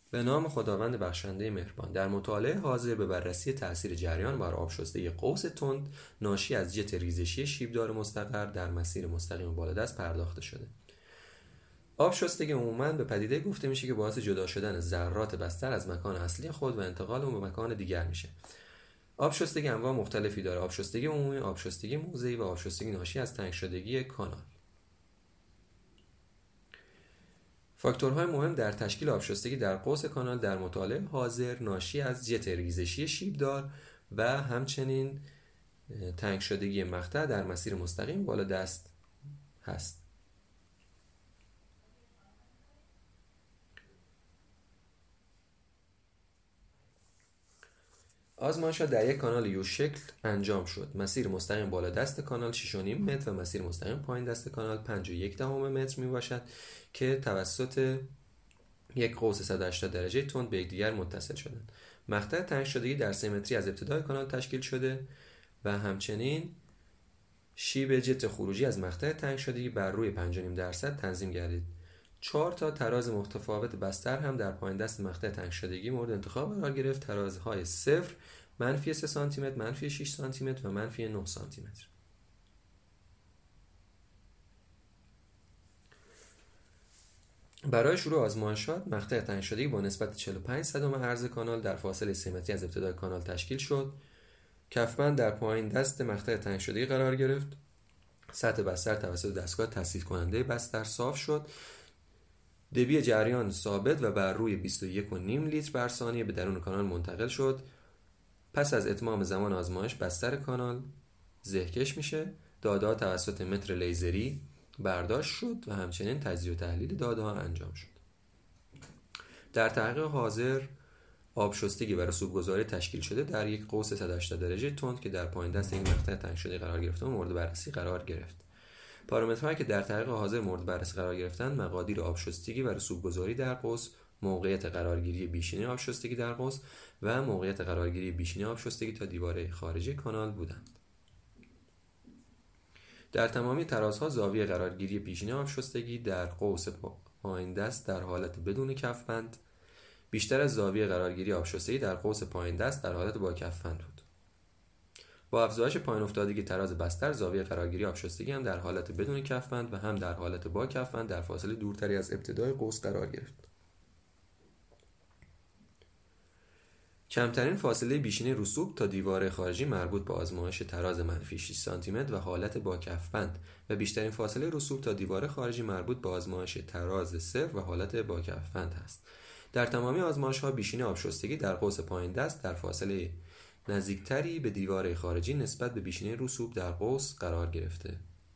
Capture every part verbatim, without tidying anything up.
به نام خداوند بخشنده مهربان. در مطالعه حاضر به بررسی تأثیر جریان بر آبشستگی قوس تند ناشی از جت ریزشی شیبدار مستقر در مسیر مستقیم بالادست پرداخته شده. آبشستگی عموماً به پدیده گفته میشه که باعث جدا شدن ذرات بستر از مکان اصلی خود و انتقال اون به مکان دیگر میشه. آبشستگی انواع مختلفی داره: آبشستگی عمومی، آبشستگی موضعی و آبشستگی ناشی از تنگ شدگی کانال. فاکتورهای مهم در تشکیل آبشستگی در قوس کانال در مطالعه حاضر ناشی از جت ریزشی شیبدار و همچنین تنگ شدگی مقطع در مسیر مستقیم بالادست هست. آزمایش‌ها در یک کانال یو شکل انجام شد. مسیر مستقیم بالادست کانال شش و نیم متر و مسیر مستقیم پایین دست کانال پنج و یک دهم متر میباشد که توسط یک قوس صد و هشتاد درجه تند به یکدیگر متصل شدند. مقطع تنگ شدگی در سه متری از ابتدای کانال تشکیل شده و همچنین شیب جت خروجی از مقطع تنگ شدگی بر روی پنج و نیم درصد تنظیم گردید. چهار تا تراز متفاوت بستر هم در پایین دست مقطع تنگ شدگی مورد انتخاب قرار گرفت: ترازهای صفر، منفی سه سانتی متر، منفی شش سانتی متر و منفی نه سانتی متر. برای شروع آزمایشات مقطع تنگ شدگی با نسبت چهل و پنج صدم عرض کانال در فاصله سه متری از ابتدای کانال تشکیل شد. کفبند در پایین دست مقطع تنگ شدگی قرار گرفت. سطح بستر توسط دستگاه تصحیح کننده بستر صاف شد. دبی جریان ثابت و بر روی بیست و یک و نیم لیتر بر ثانیه به درون کانال منتقل شد. پس از اتمام زمان آزمایش بستر کانال زهکش میشه. داده‌ها توسط متر لیزری برداشت شد و همچنین تجزیه و تحلیل داده‌ها انجام شد. در تحقیق حاضر آبشستگی و رسوب‌گذاری تشکیل شده در یک قوس صد و هشتاد درجه تند که در پایین دست این مقطع تنگ شده قرار گرفته و مورد بررسی قرار گرفت. پارامترهایی که در تحقیق حاضر مورد بررسی قرار گرفتند: مقادیر آبشستگی و رسوب‌گذاری در قوس، موقعیت قرارگیری بیشینه آبشستگی در قوس و موقعیت قرارگیری بیشینه آبشستگی تا دیواره خارجی کانال بودند. در تمامی ترازها زاویه قرارگیری پیشینه آبشستگی در قوس پایین دست در حالت بدون کفبند بیشتر از زاویه قرارگیری آبشستگی در قوس پایین دست در حالت با کفبند بود. با افزایش پایین افتادگی تراز بستر، زاویه قرارگیری آبشستگی هم در حالت بدون کفبند و هم در حالت با کفبند در فاصله دورتری از ابتدای قوس قرار گرفت. کمترین فاصله بیشینه رسوب تا دیواره خارجی مربوط به آزمایش تراز منفی شش سانتی متر و حالت با کفبند و بیشترین فاصله رسوب تا دیواره خارجی مربوط به آزمایش تراز صفر و حالت با کفبند است. در تمامی آزمایش‌ها بیشینه آبشستگی در قوس پایین دست در فاصله نزدیکتری به دیواره خارجی نسبت به بیشینه رسوب در قوس قرار گرفته.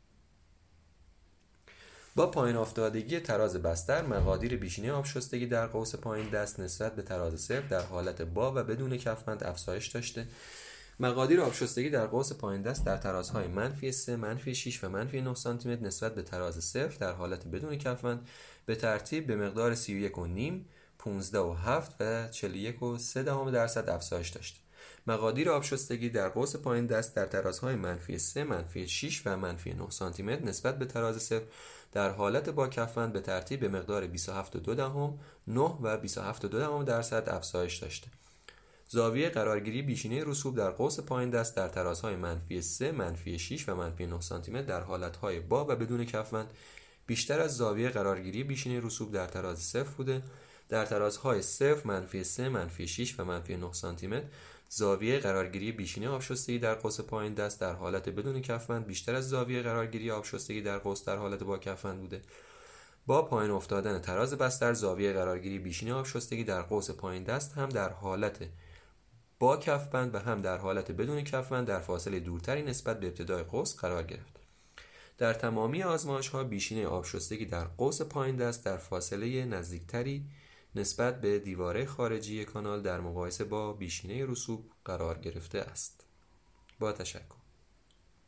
با پایین افتادگی تراز بستر، مقادیر بیشینه آبشستگی در قوس پایین دست نسبت به تراز صفر در حالت با و بدون کفبند افزایش داشته. مقادیر آبشستگی در قوس پایین دست در ترازهای منفی سه، منفی شش و منفی نه سانتی متر نسبت به تراز صفر در حالت بدون کفبند به ترتیب به مقدار سی و یک و نیم، پانزده و هفت و چهل و یک و سه دهم درصد افزایش داشته. مقادیر آبشستگی در قوس پایین دست در ترازهای منفی سه، منفی شش و منفی نه سانتی متر نسبت به تراز صفر در حالت با کفبند به ترتیب به مقدار بیست و هفت و دو دهم، نه و بیست و هفت و دو دهم درصد افزایش داشته. زاویه قرارگیری بیشینه رسوب در قوس پایین دست در ترازهای منفی سه، منفی شش و منفی نه سانتی متر در حالتهای با و بدون کفبند بیشتر از زاویه قرارگیری بیشینه رسوب در تراز صفر بوده. در ترازهای صفر، منفی سه، منفی شش و منفی نه سانتی متر زاویه قرارگیری بیشینه آبشستگی در قوس پایین دست در حالت بدون کفبند بیشتر از زاویه قرارگیری آبشستگی در قوس در حالت با کفبند بوده. با پایین افتادن تراز بستر، زاویه قرارگیری بیشینه آبشستگی در قوس پایین دست هم در حالت با کفبند و هم در حالت بدون کفبند در فاصله دورتری نسبت به ابتدای قوس قرار گرفت. در تمامی آزمایش‌ها بیشینه آبشستگی در قوس پایین دست در فاصله نزدیکتری نسبت به دیواره خارجی کانال در مقایسه با بیشینه رسوب قرار گرفته است. با تشکر.